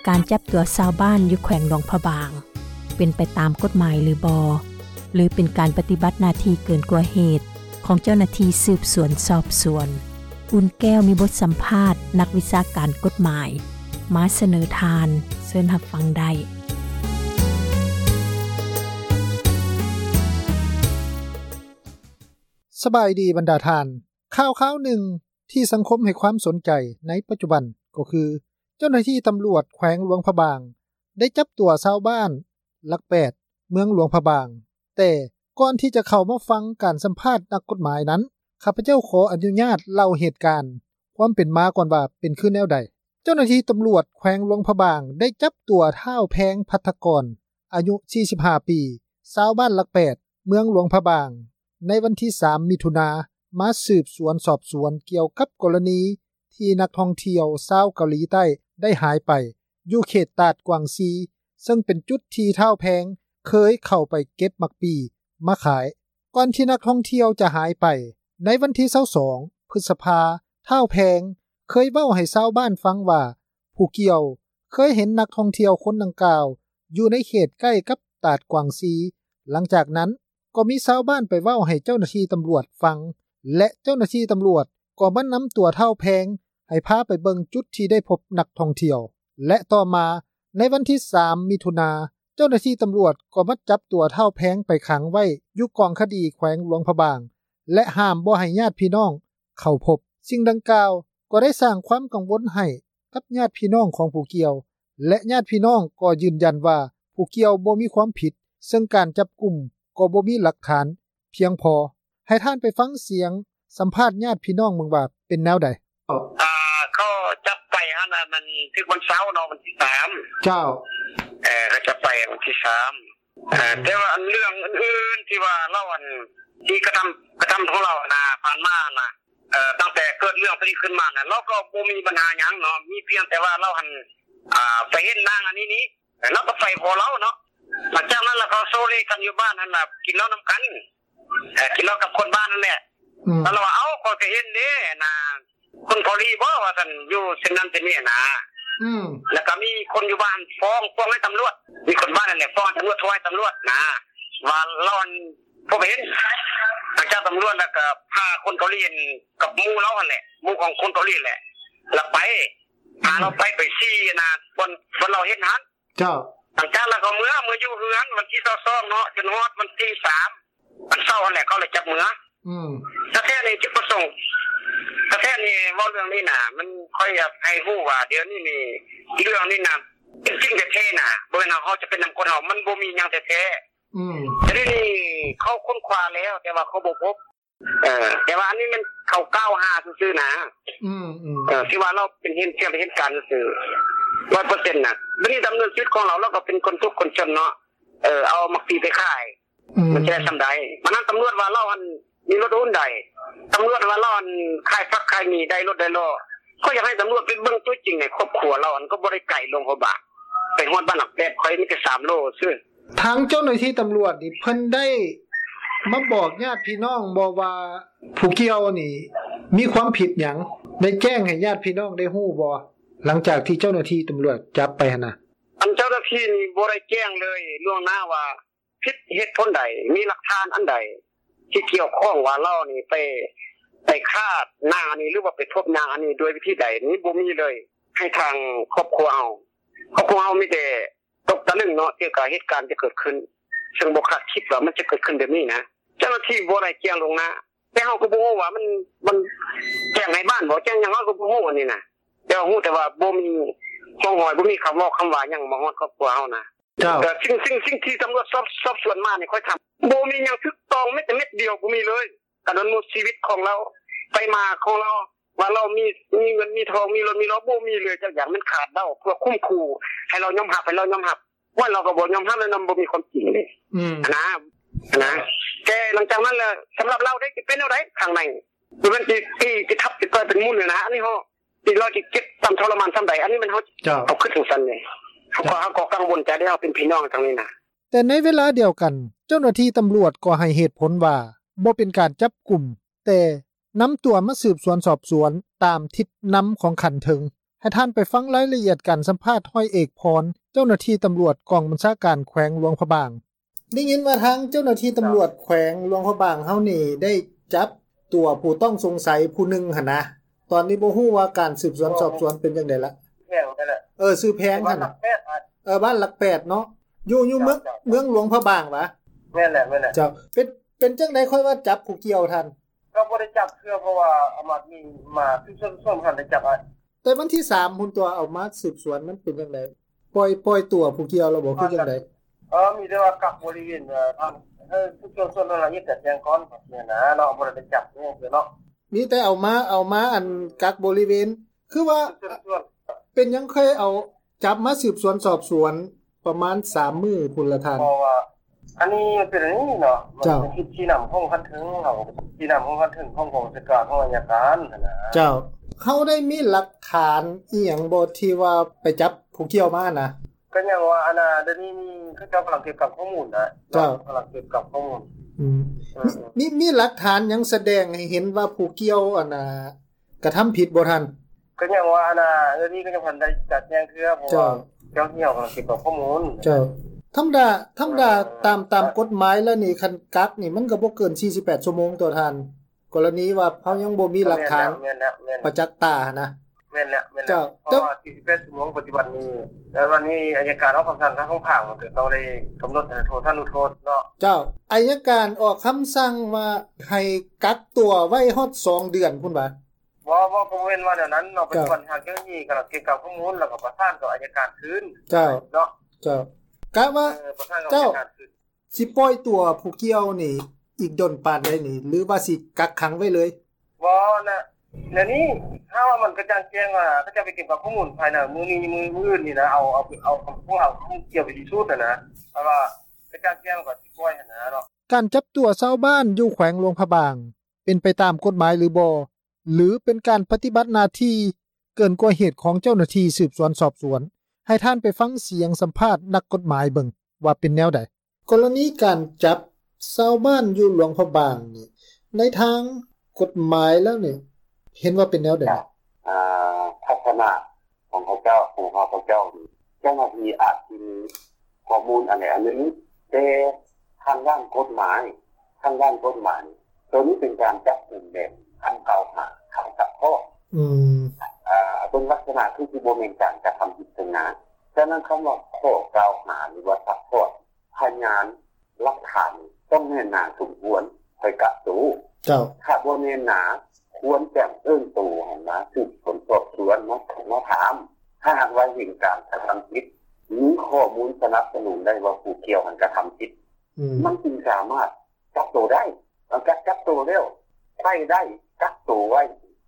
การจับตัวชาวบ้านอยู่แขวงหลวงพระบางเป็นไปตามกฎหมายหรือบหรือเป็นการปฏิบัติหน้าที่เกินกว่าเหตุของเจ้าหน้าที่สืบสวนสอบสวนอุ่นแก้วมีบทสัมภาษณ์นักวิชาการกฎหมายมาเสนอทานเชิญรับฟังได้สบายดีบรรดาทานข่าวหนึ่งที่สังคมให้ความสนใจในปัจจุบันก็คือเจ้าหน้าที่ตำรวจแขวงหลวงพระบางได้จับตัวชาวบ้านหลัก8เมืองหลวงพระบางแต่ก่อนที่จะเข้ามาฟังการสัมภาษณ์นักกฎหมายนั้นข้าพเจ้าขออนุญาตเล่าเหตุการณ์ความเป็นมาก่อนว่าเป็นขึ้นแนวใดเจ้าหน้าที่ตำรวจแขวงหลวงพระบางได้จับตัวท้าวแพงภัทรกรอายุ45ปีชาวบ้านหลัก8เมืองหลวงพระบางในวันที่3มิถุนายนมาสืบสวนสอบสวนเกี่ยวกับกรณีที่นักท่องเที่ยวชาวเกาหลีใต้ได้หายไปอยู่เขตตาดกวางซีซึ่งเป็นจุดที่ท้าวแพงเคยเข้าไปเก็บมักปีมาขายก่อนที่นักท่องเที่ยวจะหายไปในวันที่22พฤษภาคมท้าวแพงเคยเว้าให้ชาวบ้านฟังว่าผู้เกี่ยวเคยเห็นนักท่องเที่ยวคนดังกล่าวอยู่ในเขตใกล้กับตาดกวางซีหลังจากนั้นก็มีชาวบ้านไปเว้าให้เจ้าหน้าที่ตำรวจฟังและเจ้าหน้าที่ตำรวจก็มานำตัวท้าวแพงให้พาไปเบิ่งจุดที่ได้พบนักท่องเที่ยวและต่อมาในวันที่3มิถุนายนเจ้าหน้าที่ตำรวจก็มาจับตัวท้าวแพงไปขังไว้อยู่กองคดีแขวงหลวงพระบางและห้ามบ่ให้ญาติพี่น้องเข้าพบสิ่งดังกล่าวก็ได้สร้างความกังวลให้กับญาติพี่น้องของผู้เกี่ยวและญาติพี่น้องก็ยืนยันว่าผู้เกี่ยวบ่มีความผิดซึ่งการจับกุมก็บ่มีหลักฐานเพียงพอให้ท่านไปฟังเสียงสัมภาษณ์ญาติพี่น้องเมืองว่าเป็นแนวใดเขาจับไปฮะนะมันถึงวันเสาร์เนาะวันที่3 เจ้าเขาจะไปวันที่3แต่ว่าเรื่องอื่นๆที่ว่าเราอันที่กระทำของเรานะผ่านมานะตั้งแต่เกิดเรื่องนี้ขึ้นมานะเราก็บ่มีปัญหาหยังเนาะมีเพียงแต่ว่าเราหันไปเห็นนางอันนี้เราก็ไปพอเราเนาะหลังจากนั้นเราก็โซเลกันอยู่บ้านนั่นน่ะกินเหล้านำกันกินเหล้ากับคนบ้านนั่นแหละแล้วเราเอาก็เห็นเด้นะคนเกาหลีบ่ว่าซั่นอยู่เส้นนั้นเส้นนี้นะแล้วก็มีคนอยู่บ้านฟ้องให้ตำรวจมีคนบ้านนั่นแหละฟ้องตำรวจโทรให้ตำรวจนะว่าเราพบเห็นหลังจากตำรวจแล้วก็พาคนเกาหลีกับหมู่เราหั่นแหละหมู่ของคนเกาหลีแหละแล้วไปพาเราไปซี่นะวันเราเห็นหันเจ้าหลังจากแล้วก็เมื่ออยู่เฮือนวันที่22เนาะจนฮอดวันที่3วันเสาร์นั่นแหละเขาเลยจับมือถ้าแท้นี่จุดประสงค์ถ้าแท้นี่เว้าเรื่องนี้น่ะมันค่อยอยากให้ฮู้ว่าเดี๋ยวนี้นี่เรื่องนี้น่ะจริงๆแท้ๆน่ะบ่แม่นเฮาจะเป็นนำคนเฮามันบ่มีหยังแท้ๆแต่นี่เขาค้นคว้าแล้วแต่ว่าเขาบ่พบแต่ว่าอันนี้มันเขา95ซื่อๆนะที่ว่าเราเป็นเห็นการซื่อ 100% น่ะบัดนี้ดำเนินชีวิตของเราก็เป็นคนทุกข์คนจนเนาะเอามักปีไปขายมันจะได้ซำใดมันนั้นตำรวจว่าเราอันมีรถหุ้นใดตำรวจว่าเราอันขายฟักขายมีได้รถได้ล้อก็อยากให้ตำรวจไปเบิ่งตัวจริงในครอบครัวเราอันก็บ่ได้ไกลลงพอบาไปฮอดบ้านหลักแบบค่อยมีแค่3โลซื่อทางเจ้าหน้าที่ตำรวจนี่เพิ่นได้มาบอกญาติพี่น้องบ่ว่าผู้เกี่ยวนี่มีความผิดหยังได้แจ้งให้ญาติพี่น้องได้ฮู้บ่หลังจากที่เจ้าหน้าที่ตำรวจจับไปหั่นน่ะอันเจ้าหน้าที่นี่บ่ได้แจ้งเลยล่วงหน้าว่าผิดเหตุผลใดมีหลักฐานอันใดที่เกี่ยวข้องว่าเรานี่ไปฆ่านางอันนี้หรือว่าไปทบนางอันนี้โดยวิธีใดนี้บ่มีเลยให้ทางครอบครัวเฮามีแต่ตกตะลึงเนาะเกี่ยวกับเหตุการณ์ที่เกิดขึ้นซึ่งบ่คาดคิดว่ามันจะเกิดขึ้นแบบนี้นะเจ้าหน้าที่บ่ได้แจ้งลงนะแต่เฮาก็บ่ฮู้ว่ามันแจ้งให้บ้านบ่แจ้งหยังเฮาก็บ่ฮู้อันนี้นะแต่ฮู้แต่ว่าบ่มีห้องหอยบ่มีคำเว้าคำว่าหยังมาฮอดครอบครัวเฮานะแต่สิ่งที่ตำรวจสอบสวนมานี่ค่อยทำบ่มีหยังถูกต้องแม้แต่เม็ดเดียวบ่มีเลยการดำเนินชีวิตของเราไปมาของเราว่าเรามีเงินมีทองมีรถมีล้อบ่มีเลยจักอย่างมันขาดเด้าเพื่อคุ้มครูให้เรายอมรับว่าเราก็บ่ยอมรับแล้วนำบ่มีความจริงเลยนะแต่หลังจากนั้นแล้วสำหรับเราได้เป็นอะไรข้างในมันที่ทับที่ก็เป็นมูลเลยนะอันนี้เฮาที่เราจะเก็บตามทรมานซั่นใดอันนี้มันเฮาเอาขึ้นถึงซั่นนี่เขาก็กังวลใจได้เฮาเป็นพี่น้องทางนี้นะแต่ในเวลาเดียวกันเจ้าหน้าที่ตำรวจก็ให้เหตุผลว่าบ่เป็นการจับกุมแต่นำตัวมาสืบสวนสอบสวนตามทิศนำของขันเทิงให้ท่านไปฟังรายละเอียดการสัมภาษณ์ห้อยเอกพรเจ้าหน้าที่ตำรวจกองบัญชาการแขวงหลวงพระบางได้ยินว่าทางเจ้าหน้าที่ตำรวจแขวงหลวงพระบางเฮานี่ได้จับตัวผู้ต้องสงสัยผู้หนึงหั่นนะตอนนี้บ่ฮู้ว่าการสืบสวนสอบสวนเป็นจังได๋ล่ะแพงนั่นแหละชื่อแพงหั่นบ้านหลัก8เนาะอยู่เมืองหลวงพระบางวะแม่นแหละเจ้าเป็นจังได๋ค่อยว่าจับผู้เกี่ยวท่านก็บ่ได้จับเพราะว่าอามาตย์มีมาที่ส้มๆคั่นได้จับแต่วันที่3พุ่นตัวเอามาสืบสวนมันเป็นจังได๋ปล่อยตัวผู้เกี่ยวแล้วบ่คือจังได๋มีแต่ว่ากักบริเวณทางทุกส่วนรายละเอียดแต่แจ้งก่อนเนี่ยนะเนาะบ่ได้จับเนาะมีแต่เอามาอันกักบริเวณคือว่าเป็นยังเคยเอาจับมาสืบสวนสอบสวนประมาณ3มื้อพุ่นละท่านเพราะว่าอันนี้เป็นอันนี้เนาะมันคิดชี้นำของคันถึงเฮาชี้นำของคันถึงของราชการของอัยการนะเจ้าเขาได้มีหลักฐานอีหยังบ่ที่ว่าไปจับผู้เกี่ยวมานะก็อย่างว่าอันน่ะเดี๋ยวนี้เขาเจ้ากำลังเก็บกับข้อมูลนะเจ้ากำลังเก็บกับข้อมูลมีหลักฐานหยังแสดงให้เห็นว่าผู้เกี่ยวอันน่ะกระทำผิดบ่ทันก็อย่างว่าอันน่ะเดี๋ยวนี้ก็จะพันได้จัดแจงเทื่อเพราะว่าเจ้าเหี่ยวกำลังเก็บกับข้อมูลเจ้าธรรมดาตามกฎหมายแล้วนี่คันกักนี่มันก็บ่เกิน48ชั่วโมงตัวท่านกรณีว่าเฮายังบ่มีหลักฐานประจักษ์ตานะแม่นแล้วเจ้าเพราะว่า48ชั่วโมงปัจจุบันนี้แล้ววันนี้อัยการออกคำสั่งทางของภาคมันก็ต้องได้กำหนดโทษท่านอุทโทษเนาะเจ้าอัยการออกคำสั่งว่าให้กักตัวไว้ฮอด2เดือนพุ่นว่าบ่บ่เว้นว่าเดี๋ยวนั้นเนาะปัจจุบันทางเจ้าหน้าที่กำลังเก็บข้อมูลแล้วก็ประสานกับอัยการคืนเจ้าเนาะเจ้ากะว่าเจ้าสิปล่อยตัวผู้เกี่ยวนี่อีกดนปานได้นี่หรือว่าสิกักขังไว้เลยบ่นะเดี๋ยวนี้ถ้าว่ามันกระจ่างแจ้งว่าเขาจะไปเก็บข้อมูลภายในมื้อนี้มื้ออื่นนี่นะเอาพวกเอาเกี่ยวไปที่สุดนะเพราะว่ากระจ่างแจ้งก็สิปล่อยหั่นนะเนาะการจับตัวชาวบ้านอยู่แขวงหลวงพระบางเป็นไปตามกฎหมายหรือบ่หรือเป็นการปฏิบัติหน้าที่เกินกว่าเหตุของเจ้าหน้าที่สืบสวนสอบสวนให้ท่านไปฟังเสียงสัมภาษณ์นักกฎหมายเบิ่งว่าเป็นแนวใดกรณีการจับชาวบ้านอยู่หลวงพระบางนี่ในทางกฎหมายแล้วนี่เห็นว่าเป็นแนวใดทัศนะของเขาเจ้าเจ้าหน้าที่อาจมีข้อมูลอันนึงแต่ทางด้านกฎหมายตัวนี้เป็นการจับกลุ่มแบบคำกล่าวหาคำซักข้อเป็นลักษณะที่บ่แม่นการกระทำผิดทางงานฉะนั้นคำว่าข้อกล่าวหาหรือว่าซักข้อพยานหลักฐานต้องแน่นหนาสมควรค่อยกักตัวเจ้าถ้าบ่แน่นหนาควรแจ้งตัวให้มาสืบสอบสวนมาถามถ้าหากว่าเห็นการกระทำผิดมีข้อมูลสนับสนุนได้ว่าผู้เกี่ยวกันกระทำผิดมันจึงสามารถจับตัวได้จับตัวแล้วใช้ได้กักตัวไว้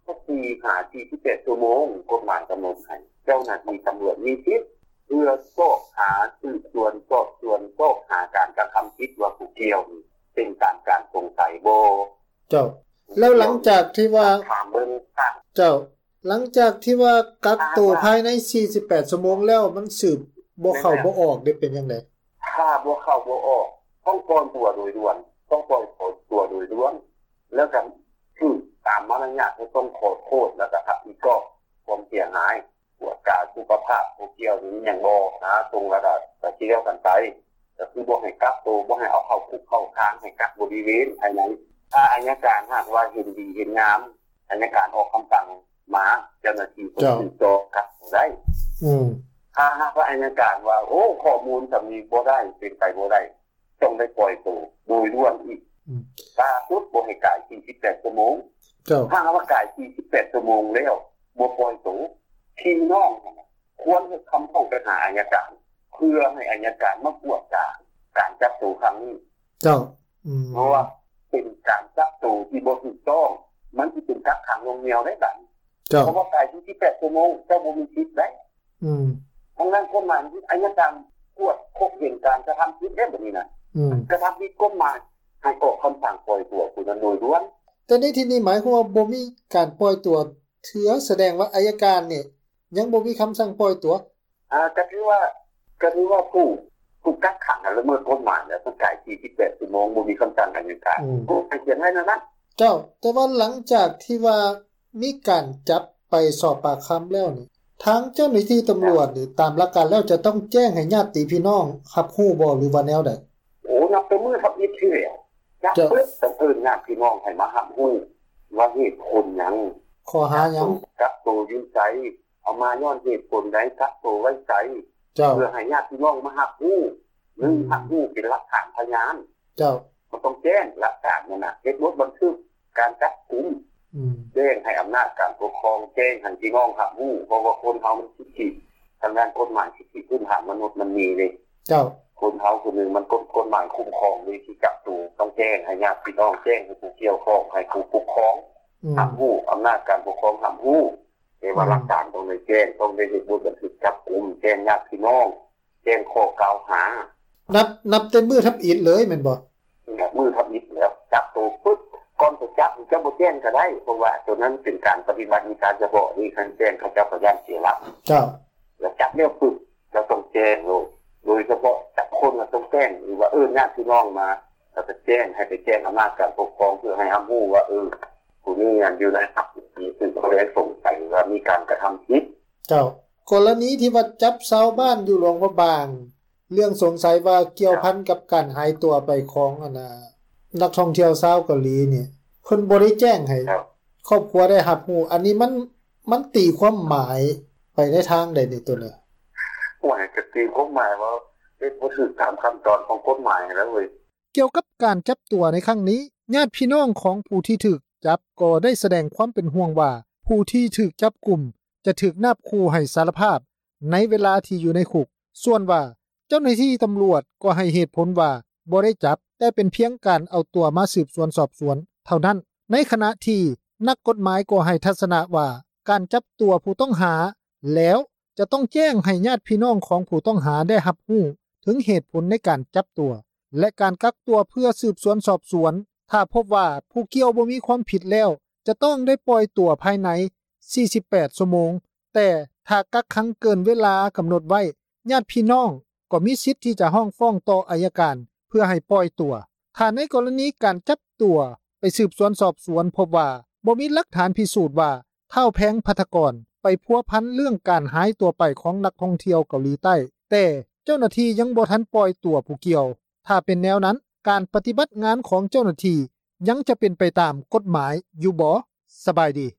48ชั่วโมงกฎหมายกำหนดให้เจ้าหน้าที่ตำรวจมีสิทธิ์เพื่อสอบหาสืบสวนสอบหาการกระทำผิดว่าผู้เกี่ยวเป็นการสงสัยบ่เจ้าแล้วหลังจากที่ว่าถามเบิ่งเจ้าหลังจากที่ว่ากักตัวภายใน48ชั่วโมงแล้วมันสืบบ่เข้าบ่ออกได้เป็นจังได๋ถ้าบ่เข้าบ่ออกต้องปล่อยตัวโดยด่วนแล้วกันคือตามมารยาทที่ต้องขอโทษแล้วก็รับผิดชอบความเสียหายตรวจการสุขภาพผู้เกี่ยวนี้ยังบ่นะตรงระดับก็สิเรียกกันไปก็คือบ่ให้กักตัวบ่ให้เอาเข้าคุกเข้าค้างให้กักบริเวณภายในถ้าอัยการหากว่าเห็นดีเห็นงามอัยการออกคำสั่งมาเจ้าหน้าที่ก็สืบต่อกักได้ถ้าหากว่าอัยการว่าโอ้ข้อมูลจะมีบ่ได้เป็นไปบ่ได้ต้องได้ปล่อยตัวโดยด่วนอีกถ้าพุทธบ่ให้กาย48ชั่วโมงถ้าว่ากาย48ชั่วโมงแล้วบ่ปล่อยตัวพี่น้องควรให้คำต้องไปหาอัยการเพื่อให้อัยการมากวดการจับตัวครั้งนี้เพราะว่าเป็นการจับตัวที่บ่ถูกต้องมันสิเป็นกักขังลงเหนียวได้บัดเพราะว่ากาย48ชั่วโมงเจ้าบ่มีสิทธิ์ได้ทั้งนั้นกฎหมายที่อัยการกวดพบเห็นการกระทำผิดได้แบบนี้นะกระทำผิดกฎหมายให้ออกคำสั่งปล่อยตัวผู้นั้นโดยด่วนแต่ในที่นี้หมายความว่าบ่มีการปล่อยตัวเถือแสดงว่าอัยการเนี่ยยังบ่มีคำสั่งปล่อยตัวก็คือว่าผู้กักขังละเมิดกฎหมายแล้วต้องจ่าย48ชั่วโมงบ่มีคำสั่งอัยการให้เขียนไว้นั่นนะเจ้าแต่ว่าหลังจากที่ว่ามีการจับไปสอบปากคำแล้วนี่ทางเจ้าหน้าที่ตำรวจนี่ตามหลักการแล้วจะต้องแจ้งให้ญาติพี่น้องรับรู้บ่หรือว่าแนวใดนับเป็นมือทับอิฐที่แล้วจะเปิดแต่เพิ่นญาติพี่น้องให้มารับรู้ว่าเหตุผลหยังข้อหาหยังกักตัวอยู่ไสเอามาย้อนเหตุผลใดกักตัวไว้ไสเพื่อให้ญาติพี่น้องมารับรู้หรือรับรู้เป็นหลักฐานพยานเจ้าก็ต้องแจ้งหลักฐานนั่นน่ะเฮ็ดบทบันทึกการจับกุมแจ้งให้อำนาจการปกครองแจ้งให้พี่น้องรับรู้เพราะว่าคนเฮามันสิทธิทางด้านกฎหมายสิทธิพื้นฐานมนุษย์มันมีเลยเจ้าคนเฮาคนนึงมันกฎหมายคุ้มครองมีที่จับตัวต้องแจ้งให้ญาติพี่น้องแจ้งให้ผู้เกี่ยวข้องให้ผู้ปกครองรับรู้อำนาจการปกครองรับรู้ว่าหลักฐานต้องได้แจ้งต้องได้เฮ็ดบทบันทึกจับกุมแจ้งญาติพี่น้องแจ้งข้อกล่าวหานับเต็มมือทับอิฐเลยแม่นบ่มือทับอิฐแล้วจับตัวปึ๊บก่อนจะจับจะบ่แจ้งก็ได้เพราะว่าตัวนั้นเป็นการปฏิบัติมีการเฉพาะนี่คันแจ้งเขาจะพยานเสียหลักเจ้าแล้วจับแล้วปึ๊บจะต้องแจ้งโดยเฉพาะจับคนต้องแจ้งหรือว่าญาติพี่น้องมาจะแจ้งให้ไปแจ้งอำนาจการปกครองเพื่อให้รับรู้ว่าผู้นี้อยู่ในทับอิฐนี้ซึ่งเขาได้สงสัยว่ามีการกระทำผิดเจ้ากรณีที่ว่าจับชาวบ้านอยู่หลวงพระบางเรื่องสงสัยว่าเกี่ยวพันกับการหายตัวไปของนักท่องเที่ยวชาวเกาหลีนี่เพิ่นบ่ได้แจ้งให้ครอบครัวได้รับรู้อันนี้มันตีความหมายไปในทางใดนี่ตัวเนี่ยว่าจะตีความหมายว่าเป็นบ่ถูกตามขั้นตอนของกฎหมายแล้วเว้ยเกี่ยวกับการจับตัวในครั้งนี้ญาติพี่น้องของผู้ที่ถูกจับก็ได้แสดงความเป็นห่วงว่าผู้ที่ถูกจับกุมจะถูกนับคู่ให้สารภาพในเวลาที่อยู่ในคุกส่วนว่าเจ้าหน้าที่ตำรวจก็ให้เหตุผลว่าบ่ได้จับแต่เป็นเพียงการเอาตัวมาสืบสวนสอบสวนเท่านั้นในขณะที่นักกฎหมายก็ให้ทัศนะว่าการจับตัวผู้ต้องหาแล้วจะต้องแจ้งให้ญาติพี่น้องของผู้ต้องหาได้รับรู้ถึงเหตุผลในการจับตัวและการกักตัวเพื่อสืบสวนสอบสวนถ้าพบว่าผู้เกี่ยวบ่มีความผิดแล้วจะต้องได้ปล่อยตัวภายใน48ชั่วโมงแต่ถ้ากักขังเกินเวลากำหนดไว้ญาติพี่น้องก็มีสิทธิ์ที่จะร้องฟ้องต่ออัยการเพื่อให้ปล่อยตัวถ้าในกรณีการจับตัวไปสืบสวนสอบสวนพบว่าบ่มีหลักฐานพิสูจน์ว่าเท่าแพงภัทรกรไปพัวพันเรื่องการหายตัวไปของนักท่องเที่ยวเกาหลีใต้แต่เจ้าหน้าที่ยังบ่ทันปล่อยตัวผู้เกี่ยวถ้าเป็นแนวนั้นการปฏิบัติงานของเจ้าหน้าที่ยังจะเป็นไปตามกฎหมายอยู่บ่สบายดี